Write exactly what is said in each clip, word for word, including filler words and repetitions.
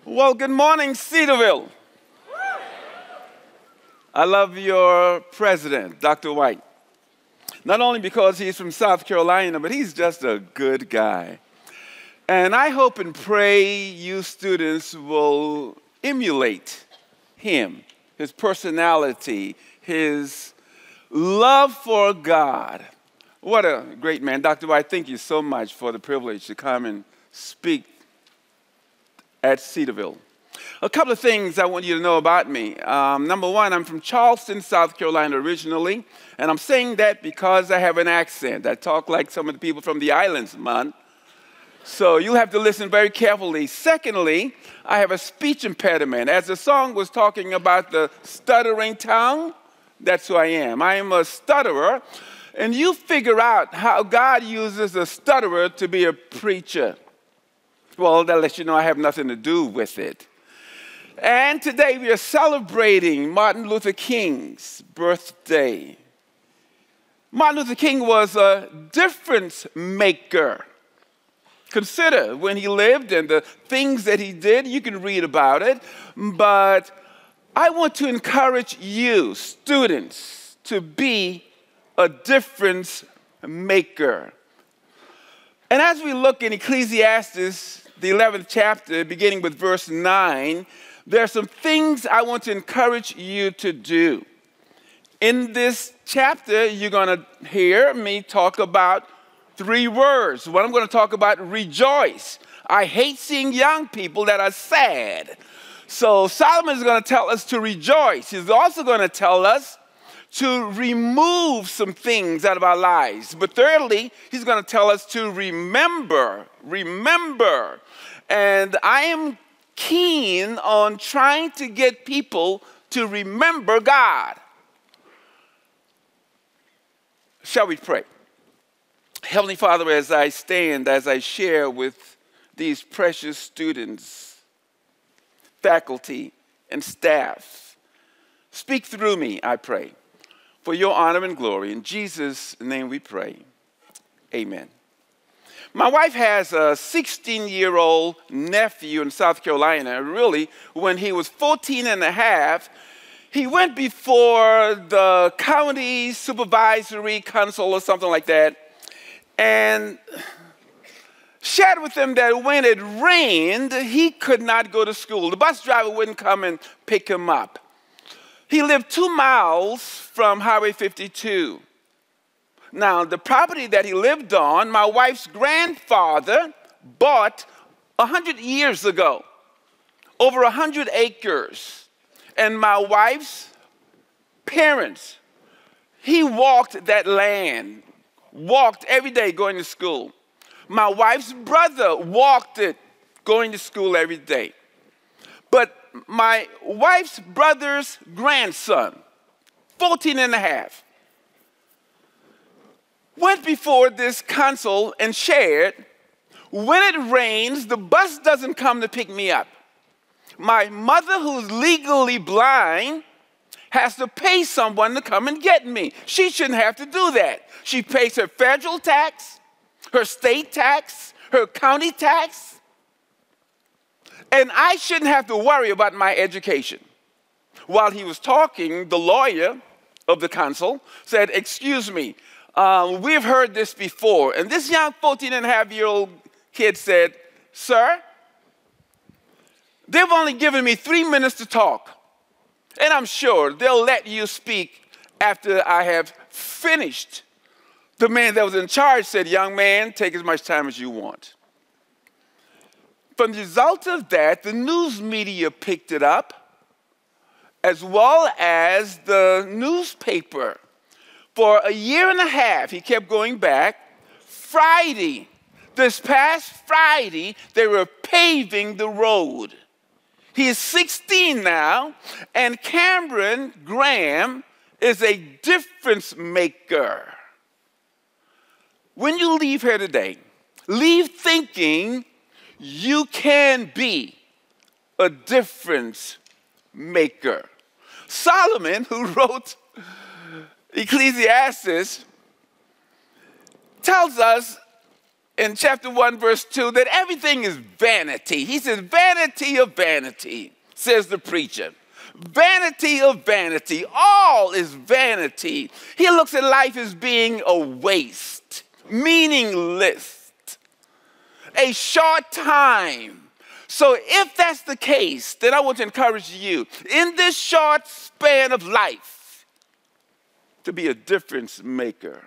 Well, good morning, Cedarville. I love your president, Doctor White. Not only because he's from South Carolina, but he's just a good guy. And I hope and pray you students will emulate him, his personality, his love for God. What a great man. Doctor White, thank you so much for the privilege to come and speak at Cedarville. A couple of things I want you to know about me. Um, number one, I'm from Charleston, South Carolina originally, and I'm saying that because I have an accent. I talk like some of the people from the islands, man. So you'll have to listen very carefully. Secondly, I have a speech impediment. As the song was talking about the stuttering tongue, that's who I am. I am a stutterer, and you figure out how God uses a stutterer to be a preacher. Well, that lets you know I have nothing to do with it. And today we are celebrating Martin Luther King's birthday. Martin Luther King was a difference maker. Consider when he lived and the things that he did. You can read about it. But I want to encourage you, students, to be a difference maker. And as we look in Ecclesiastes, the eleventh chapter, beginning with verse nine, there are some things I want to encourage you to do. In this chapter, you're going to hear me talk about three words. One, I'm going to talk about rejoice. I hate seeing young people that are sad. So Solomon is going to tell us to rejoice. He's also going to tell us to remove some things out of our lives. But thirdly, he's going to tell us to remember, remember. And I am keen on trying to get people to remember God. Shall we pray? Heavenly Father, as I stand, as I share with these precious students, faculty, and staff, speak through me, I pray, for your honor and glory. In Jesus' name we pray. Amen. My wife has a sixteen-year-old nephew in South Carolina. Really, when he was fourteen and a half, he went before the county supervisory council or something like that and shared with them that when it rained, he could not go to school. The bus driver wouldn't come and pick him up. He lived two miles from Highway fifty-two. Now, the property that he lived on, my wife's grandfather bought one hundred years ago, over one hundred acres. And my wife's parents, he walked that land, walked every day going to school. My wife's brother walked it going to school every day. But my wife's brother's grandson, fourteen and a half, went before this council and shared, when it rains, the bus doesn't come to pick me up. My mother, who's legally blind, has to pay someone to come and get me. She shouldn't have to do that. She pays her federal tax, her state tax, her county tax, and I shouldn't have to worry about my education. While he was talking, the lawyer of the council said, excuse me, uh, we've heard this before. And this young fourteen and a half year old kid said, sir, they've only given me three minutes to talk. And I'm sure they'll let you speak after I have finished. The man that was in charge said, young man, take as much time as you want. From the result of that, the news media picked it up, as well as the newspaper. For a year and a half, he kept going back. Friday, this past Friday, they were paving the road. He is sixteen now, and Cameron Graham is a difference maker. When you leave here today, leave thinking you can be a difference maker. Solomon, who wrote Ecclesiastes, tells us in chapter one, verse two, that everything is vanity. He says, vanity of vanity, says the preacher. Vanity of vanity. All is vanity. He looks at life as being a waste, meaningless, a short time. So if that's the case, then I want to encourage you, in this short span of life, to be a difference maker.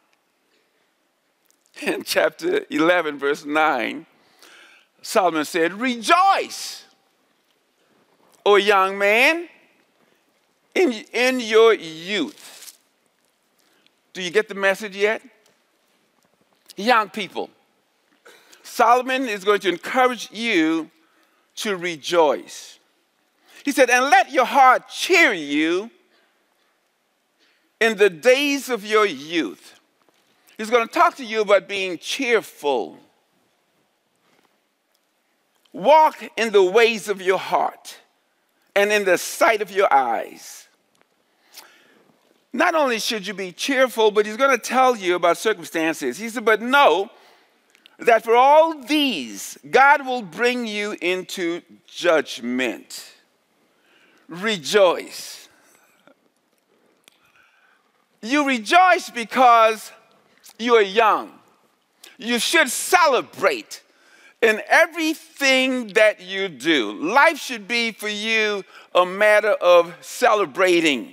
In chapter eleven, verse nine, Solomon said, rejoice, O young man, in, in your youth. Do you get the message yet? Young people, Solomon is going to encourage you to rejoice. He said, and let your heart cheer you in the days of your youth. He's going to talk to you about being cheerful. Walk in the ways of your heart and in the sight of your eyes. Not only should you be cheerful, but he's going to tell you about circumstances. He said, but know that for all these, God will bring you into judgment. Rejoice. You rejoice because you are young. You should celebrate in everything that you do. Life should be for you a matter of celebrating.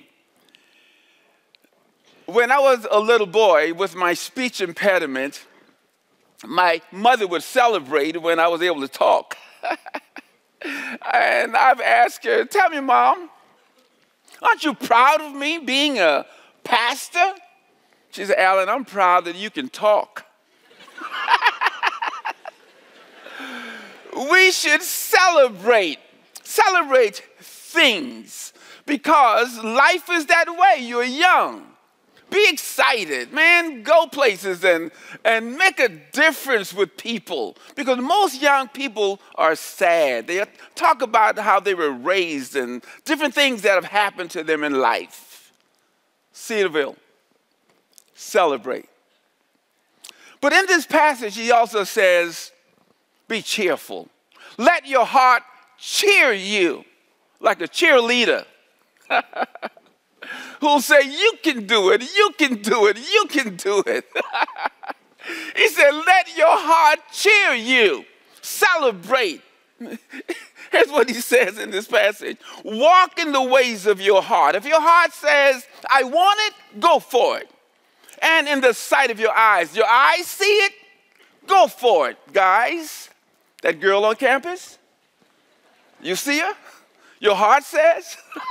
When I was a little boy with my speech impediment, my mother would celebrate when I was able to talk. And I've asked her, tell me, Mom, aren't you proud of me being a pastor? She said, Alan, I'm proud that you can talk. We should celebrate, celebrate things, because life is that way. You're young. Be excited, man. Go places and, and make a difference with people, because most young people are sad. They talk about how they were raised and different things that have happened to them in life. Cedarville, celebrate. But in this passage, he also says, be cheerful. Let your heart cheer you like a cheerleader. Who'll say, you can do it, you can do it, you can do it. He said, let your heart cheer you. Celebrate. Here's what he says in this passage. Walk in the ways of your heart. If your heart says, I want it, go for it. And in the sight of your eyes, your eyes see it, go for it. Guys, that girl on campus, you see her? Your heart says,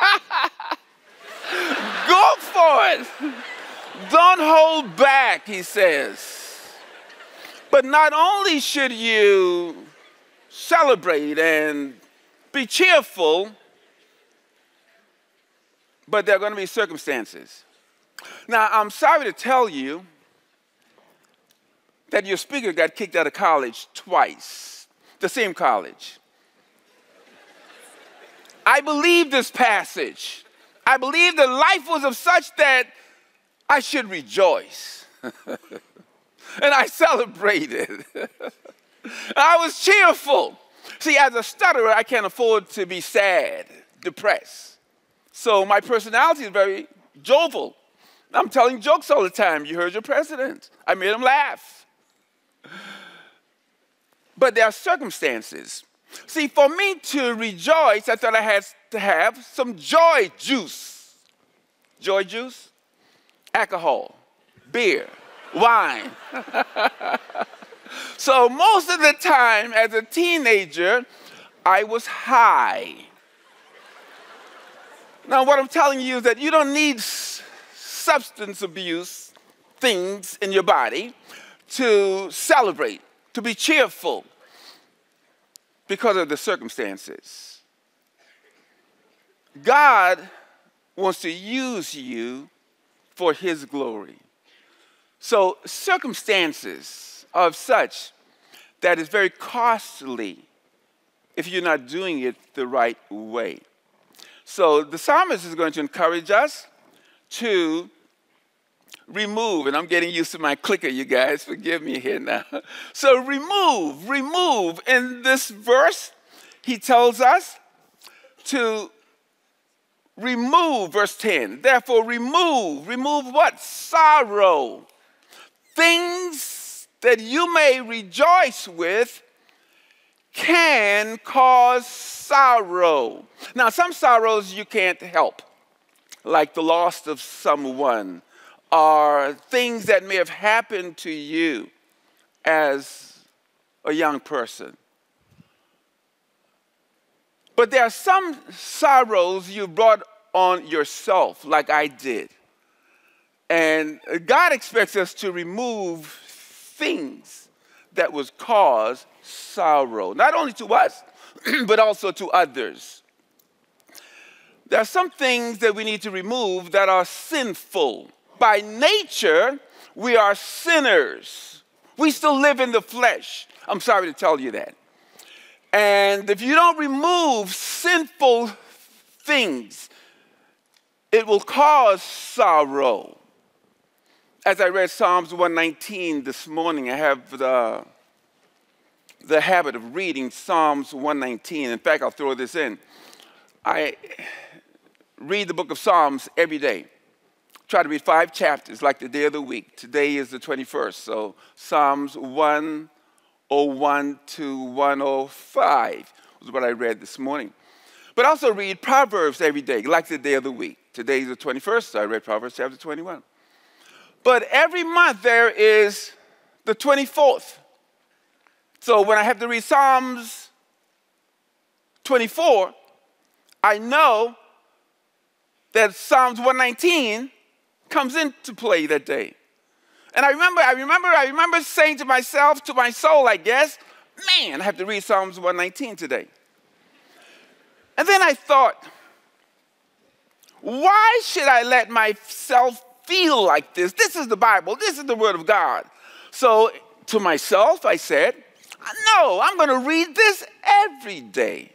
go for it. Don't hold back, he says. But not only should you celebrate and be cheerful, but there are going to be circumstances. Now, I'm sorry to tell you that your speaker got kicked out of college twice, the same college. I believe this passage. I believe that life was of such that I should rejoice. And I celebrated. I was cheerful. See, as a stutterer, I can't afford to be sad, depressed. So my personality is very jovial. I'm telling jokes all the time. You heard your president. I made him laugh. But there are circumstances. See, for me to rejoice, I thought I had to have some joy juice. Joy juice? Alcohol, beer, wine. So most of the time as a teenager, I was high. Now what I'm telling you is that you don't need substance abuse things in your body to celebrate, to be cheerful because of the circumstances. God wants to use you for his glory. So circumstances are of such that it's very costly if you're not doing it the right way. So the psalmist is going to encourage us to remove, and I'm getting used to my clicker, you guys, forgive me here now. So remove, remove. In this verse, he tells us to remove, verse ten. Therefore, remove, remove what? Sorrow. Things that you may rejoice with can cause sorrow. Now, some sorrows you can't help, like the loss of someone, or things that may have happened to you as a young person. But there are some sorrows you brought on yourself, like I did. And God expects us to remove things that would cause sorrow, not only to us, but also to others. There are some things that we need to remove that are sinful. By nature, we are sinners. We still live in the flesh. I'm sorry to tell you that. And if you don't remove sinful things, it will cause sorrow. As I read Psalms one nineteen this morning, I have the, the habit of reading Psalms one nineteen. In fact, I'll throw this in. I read the book of Psalms every day. Try to read five chapters, like the day of the week. Today is the twenty-first, so Psalms one oh one to one oh five was what I read this morning. But also read Proverbs every day, like the day of the week. Today is the twenty-first, so I read Proverbs chapter twenty-one. But every month there is the twenty-fourth. So when I have to read Psalms twenty-four, I know that Psalms one nineteen comes into play that day. And I remember, I remember, I remember saying to myself, to my soul, I guess, man, I have to read Psalms one nineteen today. And then I thought, why should I let myself feel like this? This is the Bible. This is the Word of God. So to myself, I said, no, I'm going to read this every day.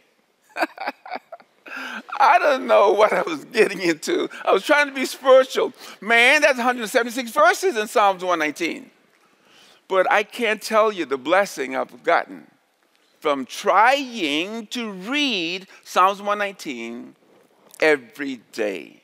I don't know what I was getting into. I was trying to be spiritual. Man, that's one hundred seventy-six verses in Psalms one nineteen. But I can't tell you the blessing I've gotten from trying to read Psalms one nineteen every day.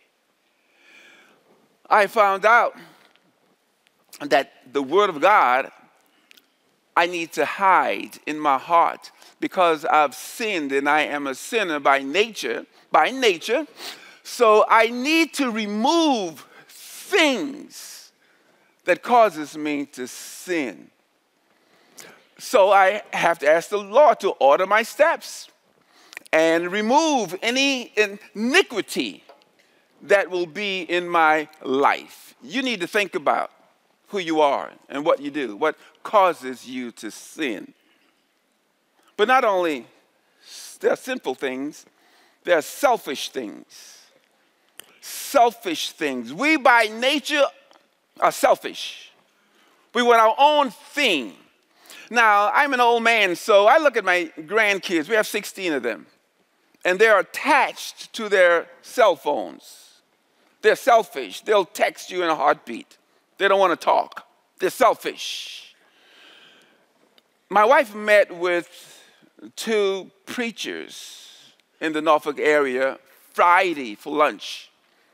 I found out that the Word of God I need to hide in my heart because I've sinned and I am a sinner by nature, by nature. So I need to remove things that causes me to sin. So I have to ask the Lord to order my steps and remove any iniquity that will be in my life. You need to think about who you are and what you do, what causes you to sin. But not only there are sinful things, there are selfish things. Selfish things. We by nature are selfish. We want our own thing. Now, I'm an old man, so I look at my grandkids. We have sixteen of them. And they're attached to their cell phones. They're selfish. They'll text you in a heartbeat. They don't want to talk. They're selfish. My wife met with two preachers in the Norfolk area Friday for lunch.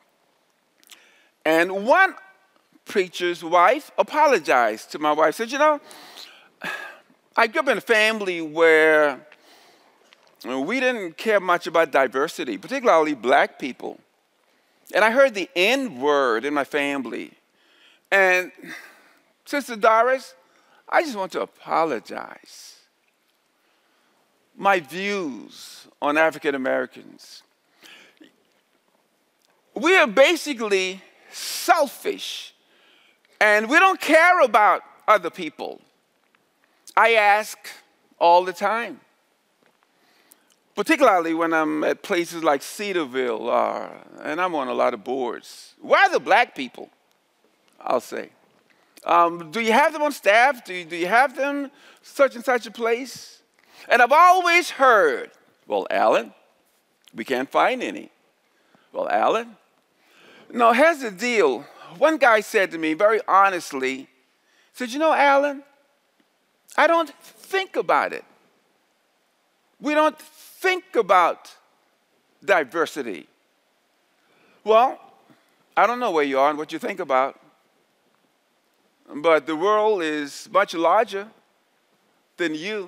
And one preacher's wife apologized to my wife. Said, you know, I grew up in a family where we didn't care much about diversity, particularly black people. And I heard the N word in my family. And Sister Doris, I just want to apologize. My views on African Americans. We are basically selfish, and we don't care about other people. I ask all the time, particularly when I'm at places like Cedarville, uh, and I'm on a lot of boards. Where are the black people? I'll say. Um, do you have them on staff? Do you, do you have them such and such a place? And I've always heard, well, Alan, we can't find any. Well, Alan, no, here's the deal. one guy said to me very honestly, said, you know, Alan, I don't think about it. We don't think about diversity. Well, I don't know where you are and what you think about, but the world is much larger than you.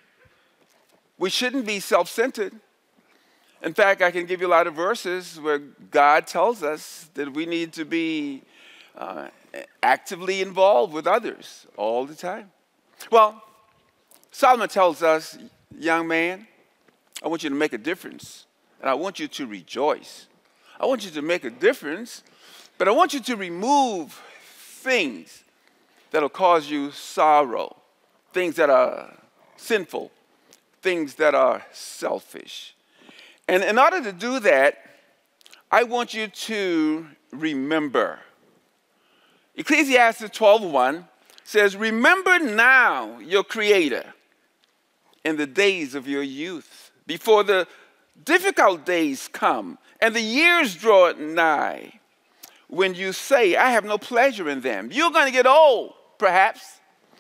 We shouldn't be self-centered. In fact, I can give you a lot of verses where God tells us that we need to be uh, actively involved with others all the time. Well, Solomon tells us, young man, I want you to make a difference, and I want you to rejoice. I want you to make a difference, but I want you to remove things that will cause you sorrow, things that are sinful, things that are selfish. And in order to do that, I want you to remember. Ecclesiastes twelve one says, remember now your Creator in the days of your youth, before the difficult days come and the years draw nigh, when you say, I have no pleasure in them. You're going to get old, perhaps,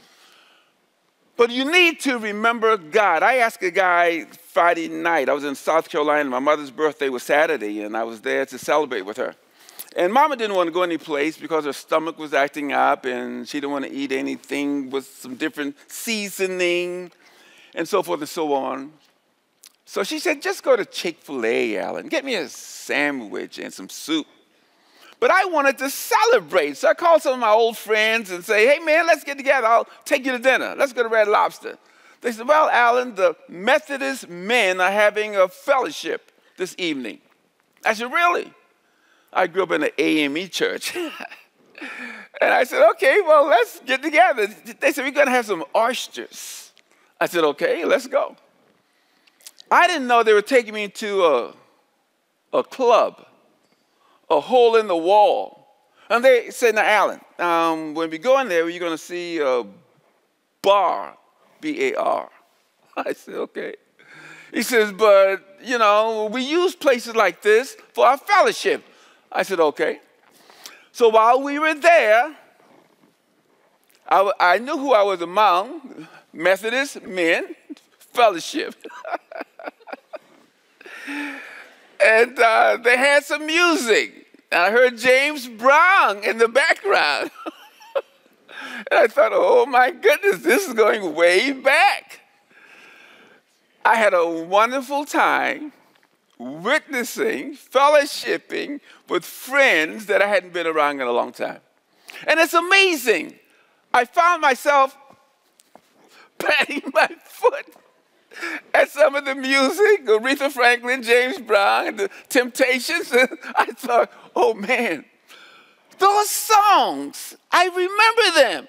but you need to remember God. I asked a guy Friday night. I was in South Carolina. My mother's birthday was Saturday, and I was there to celebrate with her. And Mama didn't want to go any place because her stomach was acting up, and she didn't want to eat anything with some different seasoning, and so forth and so on. So she said, just go to Chick-fil-A, Alan. Get me a sandwich and some soup. But I wanted to celebrate. So I called some of my old friends and say, hey, man, let's get together. I'll take you to dinner. Let's go to Red Lobster. They said, well, Alan, the Methodist men are having a fellowship this evening. I said, really? I grew up in an A M E church. And I said, okay, well, let's get together. They said, we're going to have some oysters. I said, okay, let's go. I didn't know they were taking me to a, a club, a hole in the wall. And they said, now, Alan, um, when we go in there, you're going to see a bar, B A R. I said, okay. He says, but, you know, we use places like this for our fellowship. I said, okay. So while we were there, I, I knew who I was among, Methodist men, fellowship. And uh, they had some music. And I heard James Brown in the background. And I thought, oh my goodness, this is going way back. I had a wonderful time witnessing, fellowshipping with friends that I hadn't been around in a long time. And it's amazing. I found myself patting my foot at some of the music, Aretha Franklin, James Brown, and the Temptations. And I thought, oh man, those songs, I remember them.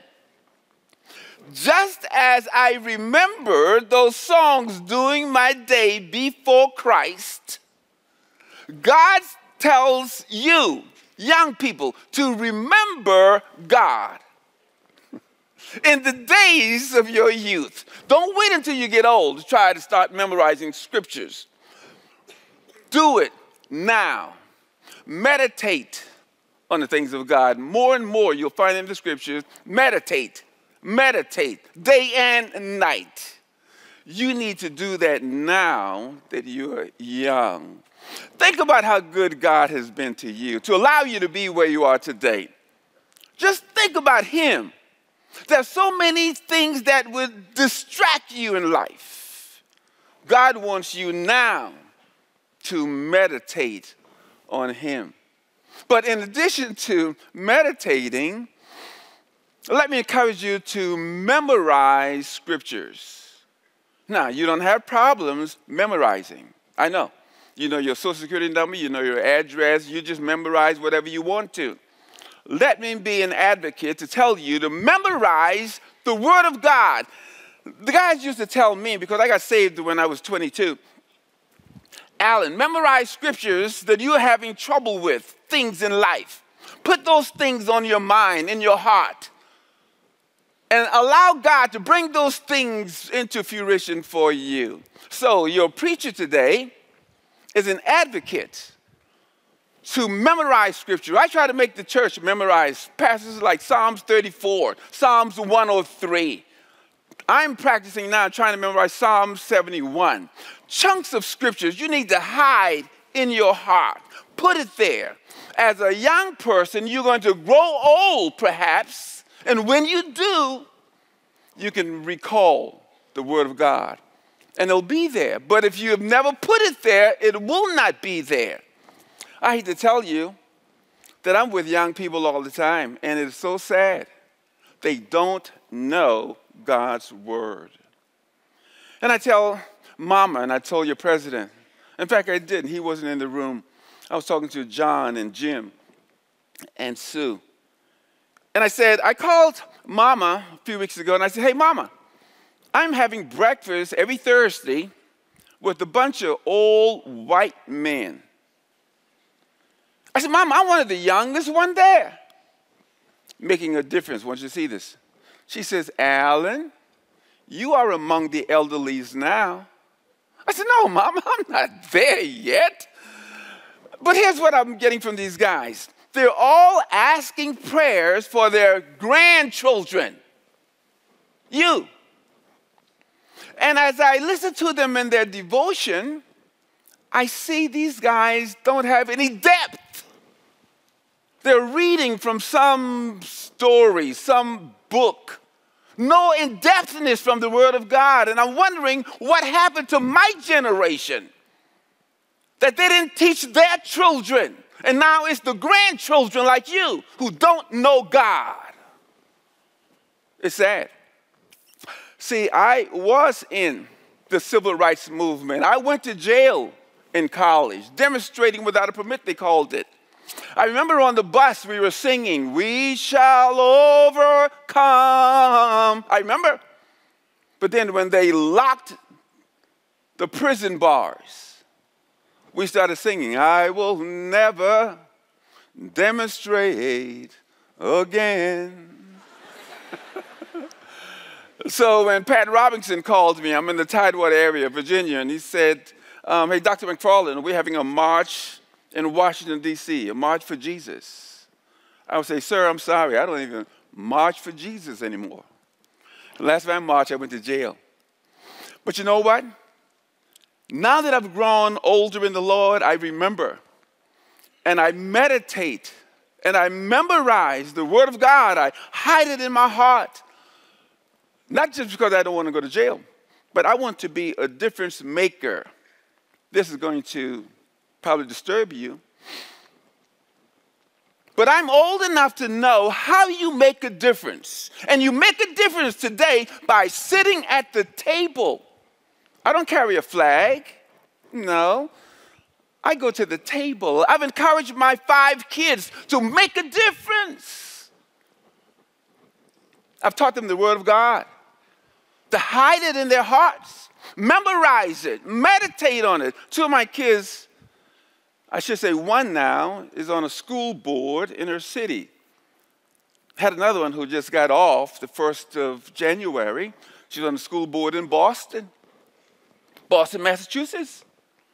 Just as I remember those songs during my day before Christ, God tells you, young people, to remember God in the days of your youth. Don't wait until you get old to try to start memorizing scriptures. Do it now. Meditate on the things of God. More and more you'll find in the scriptures, meditate. Meditate day and night. You need to do that now that you're young. Think about how good God has been to you to allow you to be where you are today. Just think about Him. There's so many things that would distract you in life. God wants you now to meditate on Him. But in addition to meditating, let me encourage you to memorize scriptures. Now, you don't have problems memorizing. I know. You know your social security number, you know your address, you just memorize whatever you want to. Let me be an advocate to tell you to memorize the Word of God. The guys used to tell me, because I got saved when I was twenty-two, Alan, memorize scriptures that you're having trouble with, things in life. Put those things on your mind, in your heart. And allow God to bring those things into fruition for you. So your preacher today is an advocate to memorize scripture. I try to make the church memorize passages like Psalms thirty-four, Psalms one oh three. I'm practicing now trying to memorize Psalm seventy-one. Chunks of scriptures you need to hide in your heart. Put it there. As a young person, you're going to grow old, perhaps, and when you do, you can recall the Word of God, and it'll be there. But if you have never put it there, it will not be there. I hate to tell you that I'm with young people all the time, and it's so sad. They don't know God's Word. And I tell Mama, and I told your president. In fact, I didn't. He wasn't in the room. I was talking to John and Jim and Sue. And I said, I called Mama a few weeks ago, and I said, hey, Mama, I'm having breakfast every Thursday with a bunch of old white men. I said, Mama, I'm one of the youngest one there. Making a difference. I want you to see this. She says, Alan, you are among the elderlies now. I said, no, Mama, I'm not there yet. But here's what I'm getting from these guys. They're all asking prayers for their grandchildren. You. And as I listen to them in their devotion, I see these guys don't have any depth. They're reading from some story, some book. No in-depthness from the Word of God. And I'm wondering what happened to my generation. That they didn't teach their children. And now it's the grandchildren like you who don't know God. It's sad. See, I was in the civil rights movement. I went to jail in college, demonstrating without a permit, they called it. I remember on the bus we were singing, we shall overcome. I remember. But then when they locked the prison bars, we started singing, I will never demonstrate again. So when Pat Robinson called me, I'm in the Tidewater area, Virginia, and he said, um, hey, Doctor McFarland, we're having a march in Washington, D C, a march for Jesus. I would say, sir, I'm sorry, I don't even march for Jesus anymore. The last time I marched, I went to jail. But you know what? Now that I've grown older in the Lord, I remember, and I meditate, and I memorize the Word of God. I hide it in my heart. Not just because I don't want to go to jail, but I want to be a difference maker. This is going to probably disturb you. But I'm old enough to know how you make a difference. And you make a difference today by sitting at the table. I don't carry a flag. No. I go to the table. I've encouraged my five kids to make a difference. I've taught them the Word of God, to hide it in their hearts, memorize it, meditate on it. Two of my kids, I should say one now, is on a school board in her city. Had another one who just got off the first of January. She's on the school board in Boston. Boston, Massachusetts.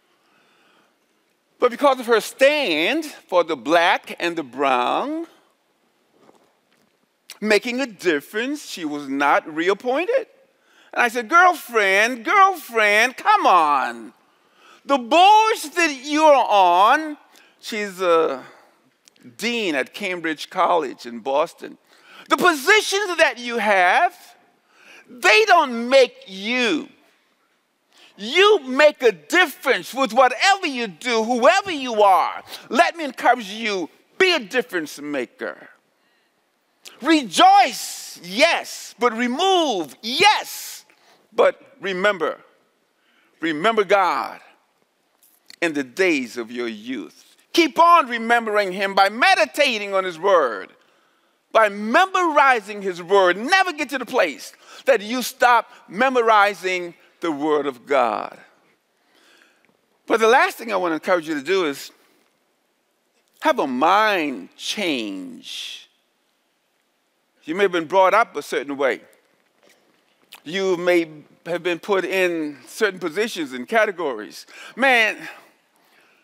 But because of her stand for the black and the brown, making a difference, she was not reappointed. And I said, girlfriend, girlfriend, come on. The boards that you're on, she's a dean at Cambridge College in Boston. The positions that you have, they don't make you. You make a difference with whatever you do, whoever you are. Let me encourage you, be a difference maker. Rejoice, yes, but remove, yes. But remember, remember God in the days of your youth. Keep on remembering Him by meditating on His Word, by memorizing His Word. Never get to the place that you stop memorizing the Word of God. But the last thing I want to encourage you to do is have a mind change. You may have been brought up a certain way. You may have been put in certain positions and categories. Man,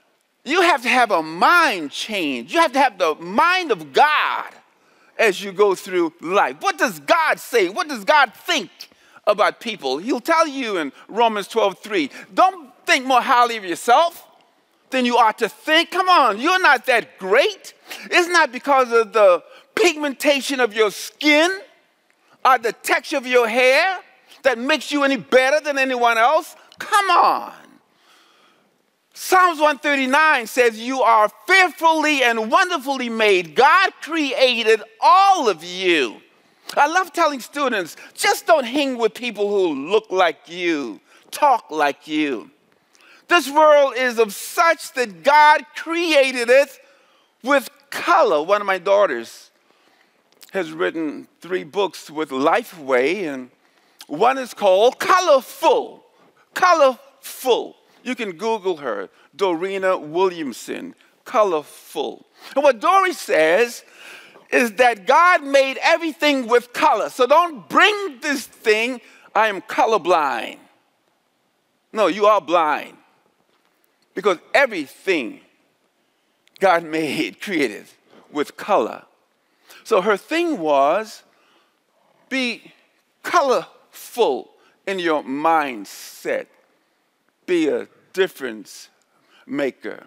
You have to have a mind change. You have to have the mind of God as you go through life. What does God say? What does God think about people? He'll tell you in Romans twelve three, don't think more highly of yourself than you ought to think. Come on, you're not that great. It's not because of the pigmentation of your skin or the texture of your hair that makes you any better than anyone else. Come on. Psalms one thirty-nine says you are fearfully and wonderfully made. God created all of you. I love telling students, just don't hang with people who look like you, talk like you. This world is of such that God created it with color. One of my daughters has written three books with Lifeway, and one is called Colorful. Colorful. You can Google her, Dorena Williamson, Colorful. And what Dory says is that God made everything with color. So don't bring this thing, I am colorblind. No, you are blind. Because everything God made, created with color. So her thing was, be colorful in your mindset. Be a difference maker.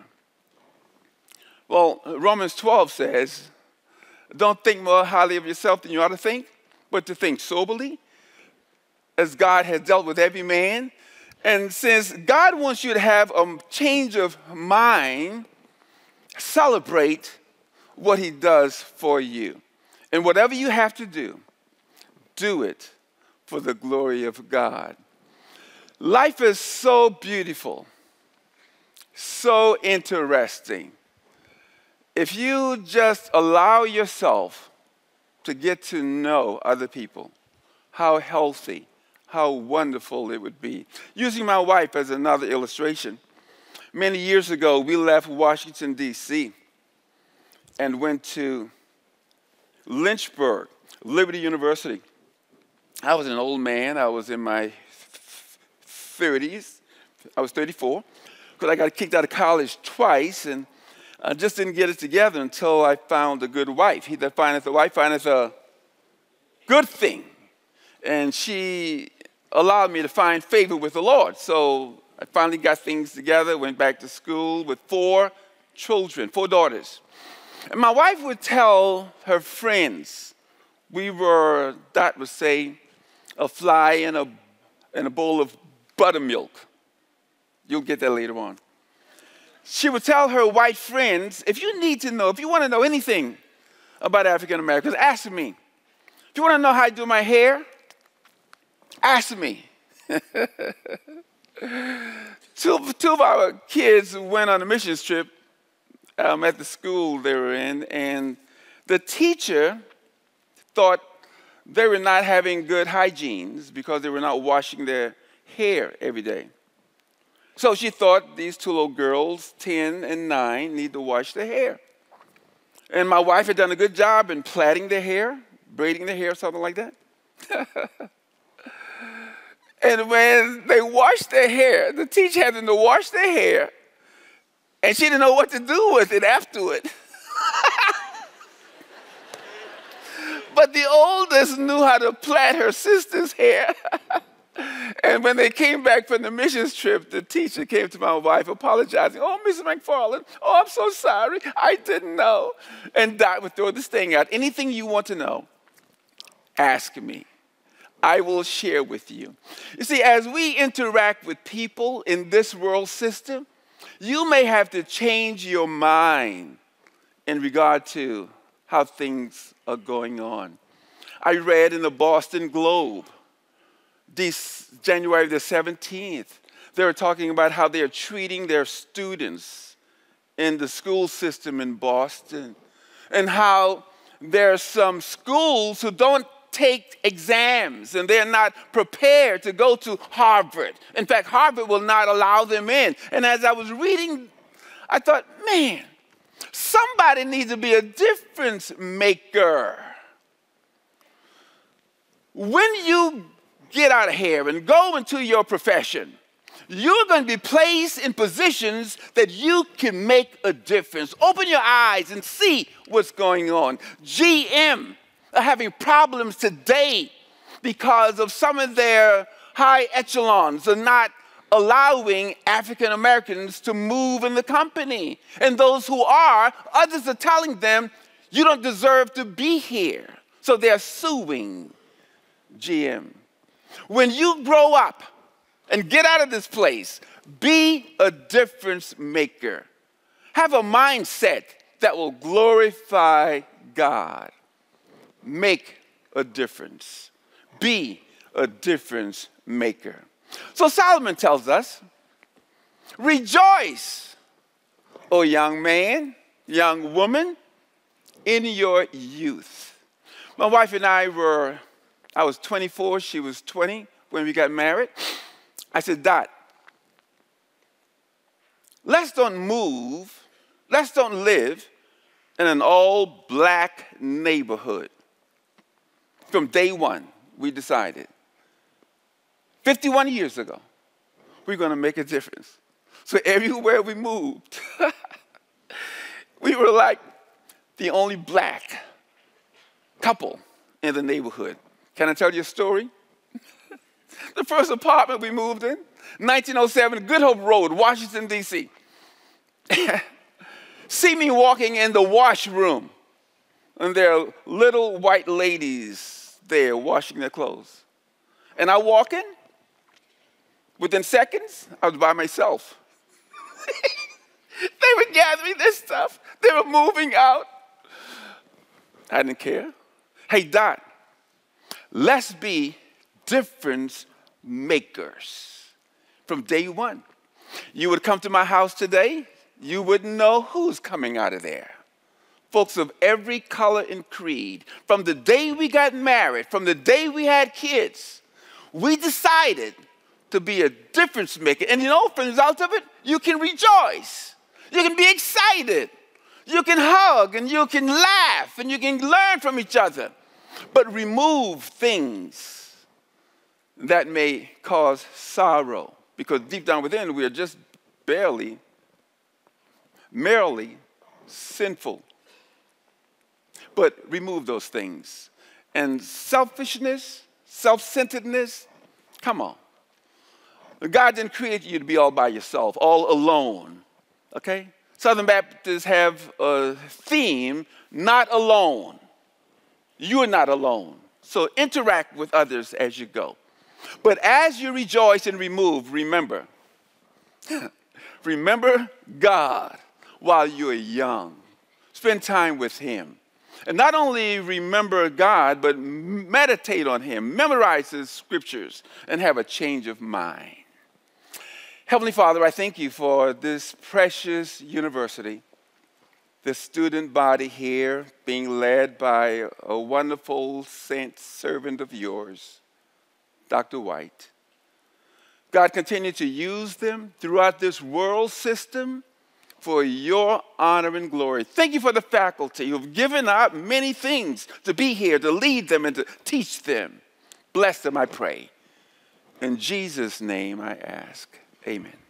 Well, Romans twelve says, don't think more highly of yourself than you ought to think, but to think soberly, as God has dealt with every man. And since God wants you to have a change of mind, celebrate what he does for you. And whatever you have to do, do it for the glory of God. Life is so beautiful, so interesting. If you just allow yourself to get to know other people, how healthy, how wonderful it would be. Using my wife as another illustration, many years ago, we left Washington, D C and went to Lynchburg, Liberty University. I was an old man. I was in my thirties. I was thirty-four, because I got kicked out of college twice, and I just didn't get it together until I found a good wife. He that findeth a wife findeth a good thing. And she allowed me to find favor with the Lord. So I finally got things together, went back to school with four children, four daughters. And my wife would tell her friends, we were, Dot would say, a fly in a, in a bowl of buttermilk. You'll get that later on. She would tell her white friends, if you need to know, if you want to know anything about African Americans, ask me. If you want to know how I do my hair, ask me. two, two of our kids went on a missions trip um, at the school they were in, and the teacher thought they were not having good hygiene because they were not washing their hair every day. So she thought these two little girls, ten and nine, need to wash their hair. And my wife had done a good job in plaiting their hair, braiding their hair, something like that. And when they washed their hair, the teacher had them to wash their hair, and she didn't know what to do with it afterward. But the oldest knew how to plait her sister's hair. And when they came back from the missions trip, the teacher came to my wife apologizing. Oh, Missus McFarland, oh, I'm so sorry. I didn't know. And Dot would throw this thing out. Anything you want to know, ask me. I will share with you. You see, as we interact with people in this world system, you may have to change your mind in regard to how things are going on. I read in the Boston Globe, this January the seventeenth, they were talking about how they're treating their students in the school system in Boston, and how there are some schools who don't take exams and they're not prepared to go to Harvard. In fact, Harvard will not allow them in. And as I was reading, I thought, man, somebody needs to be a difference maker. When you get out of here and go into your profession, you're going to be placed in positions that you can make a difference. Open your eyes and see what's going on. G M are having problems today because of some of their high echelons are not allowing African Americans to move in the company. And those who are, others are telling them, you don't deserve to be here. So they're suing G M. When you grow up and get out of this place, be a difference maker. Have a mindset that will glorify God. Make a difference. Be a difference maker. So Solomon tells us, rejoice, O young man, young woman, in your youth. My wife and I were, I was twenty-four, she was twenty when we got married. I said, Dot, let's don't move, let's don't live in an all-black neighborhood. From day one, we decided, fifty-one years ago, we're going to make a difference. So everywhere we moved, we were like the only black couple in the neighborhood. Can I tell you a story? The first apartment we moved in, nineteen oh seven, Good Hope Road, Washington, D C See me walking in the washroom, and there are little white ladies there washing their clothes. And I walk in, within seconds, I was by myself. They were gathering their stuff. They were moving out. I didn't care. Hey, Dot, let's be difference makers from day one. You would come to my house today, you wouldn't know who's coming out of there. Folks of every color and creed. From the day we got married, from the day we had kids, we decided to be a difference maker. And you know, from the result of it, you can rejoice. You can be excited. You can hug and you can laugh and you can learn from each other. But remove things that may cause sorrow. Because deep down within, we are just barely, merely sinful. But remove those things. And selfishness, self-centeredness, come on. God didn't create you to be all by yourself, all alone, okay? Southern Baptists have a theme, not alone. You are not alone. So interact with others as you go. But as you rejoice and remove, remember, remember God while you're young. Spend time with him. And not only remember God, but meditate on him, memorize his scriptures, and have a change of mind. Heavenly Father, I thank you for this precious university, the student body here being led by a wonderful saint servant of yours, Doctor White. God, continue to use them throughout this world system for your honor and glory. Thank you for the faculty who've given up many things to be here, to lead them and to teach them. Bless them, I pray. In Jesus' name I ask. Amen.